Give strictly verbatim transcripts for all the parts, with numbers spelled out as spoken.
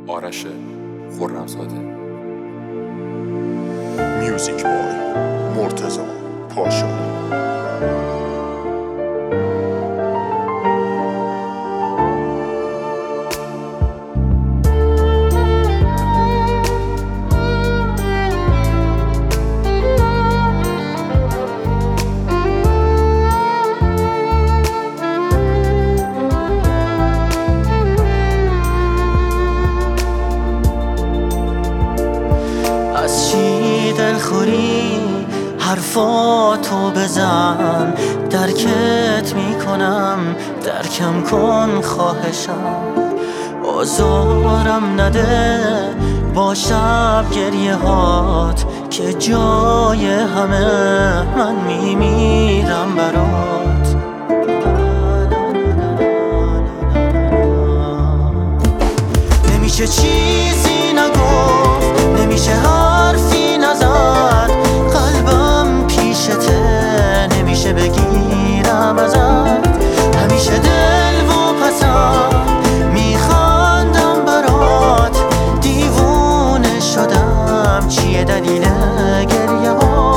آرش خرمزاده. میوزیک بای مرتضی پاشا. از چی دلخوری حرفاتو بزن، درکت میکنم، درکم کن خواهشم. آزارم نده با شب گریه هات، که جای همه من میمیرم برات. نمیشه چیزی نگفت، نمیشه حرفی نزد، قلبم پیشته نمیشه بگیرم ازت. همیشه دل و پسم میخواندم برات، دیوونه شدم چیه دلیل گریه ها.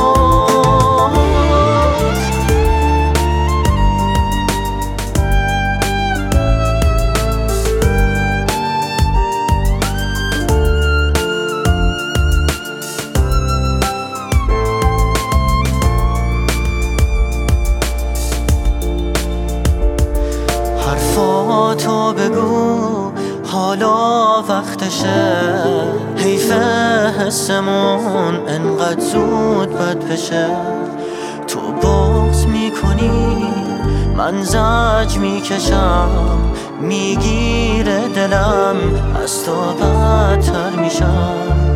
حرفاتو بگو حالا وقتشه، حیف حسمون انقدر زود بد بشه. تو باز میکنی من زج میکشم، میگیره دلم از تو بدتر میشم.